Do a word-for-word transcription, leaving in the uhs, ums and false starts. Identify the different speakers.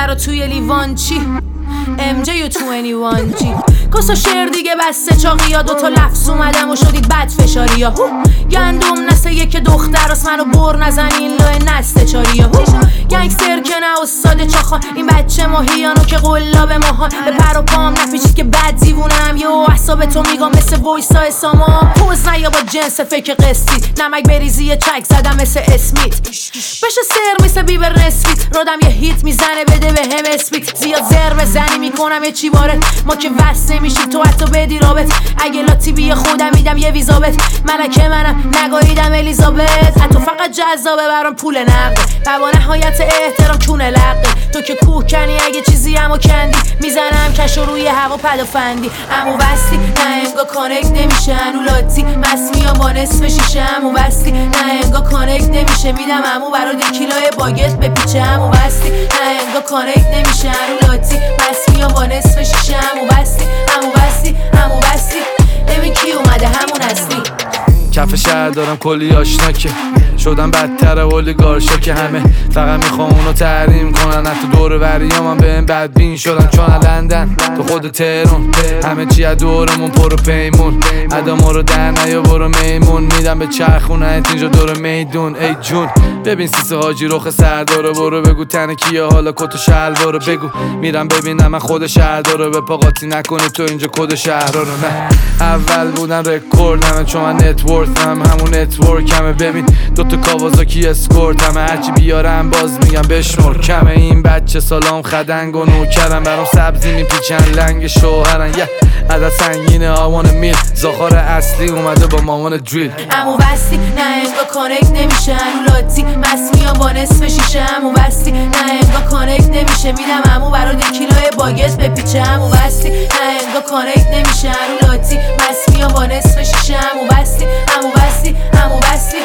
Speaker 1: رو توی لیوان چی ام جی و توئنتی وان جی کسا شعر دیگه بسته چاقی ها دوتا لفظ اومدم و شدید بد فشاری ها گندم نسه یک دختر است منو بر نزنین لای نسته چاری ها گنگستر که نه استاد چاخان این بچه ماهیانو که قلاب ماهان به پر و پام نپیچید که بد دیوونم یه احساب تو میگم مثل وایسا اساما پوز نیا با جنس فکر قسطی نمک بریزی یه چک زدم مثل اسمیت بشه سر مثل بیبر نسبیت رادم یه هیت میزنه بده به هم اسمیت زیاد زر بزنی میکنم یه چی وارد ما که وست نمیشیم تو حتی بدی رابط اگه لاتی بی خودم میدم یه ویزابت ملکه منم نگاهیدم الیزابت حتی فقط جذابه برام پول نقده و با نهایت احترام کونه لقه تو که کوه کنی اگه چیزی همو کندی میزنم کش و روی هوا پدافندی امو بستی نه انگا کانکت نمیشه انو لاتی مس میام با نصف شیشه امو بستی نه انگا کانکت نمیشه میدم امو برای دی کیلوی باگت بپیچه امو بستی نه انگا کانکت نمیشه انو لاتی مس میام با نصف شیشه امو بستی امو بستی امو بستی ببین کی اومده همون هستی
Speaker 2: کف شهر دارم کلی آشنا که شدم بدتر اولیگارشا که همه فقط میخوام اونو تحریم کنن حتی دور وریام هم به این بدبین شدن چون لندن تو خود تهرون همه چی از دورمون پر و پیمون ادامو رو در نیا برو میمون میدم به چرخونه اینجا دور میدون ای جون ببین سیسه حاجی رخ سرداره برو بگو تن کیه حالا کت و شلوارو بگو میرم ببینم من خود شهر داره به پاقاتی نکنی تو اینجا کد شهر رو نه اول بودن رکوردمه چون من نتورکم همون نتورکمه ببین دوتا کاوازاکی اسکورت همه هرچی بیارم باز میگم بشمر کمه این بچه سلام خدنگ و نوکرم برام سبزی میپیچن لنگ شوهرن یه عدد سنگینه آوان میل زاخار اصلی اومده با مامان دریل
Speaker 1: امو بستی نه انگا کانکت نمیشه انو لاتی مس میام با نصف شیشه امو بستی نه انگا کانکت نمیشه میدم امو برای دی کیلوی باگت بپیچه امو بستی نه انگا کانکت نمیشه انو لاتی مس میام با نصف شیشه امو بستی امو بستی امو بستی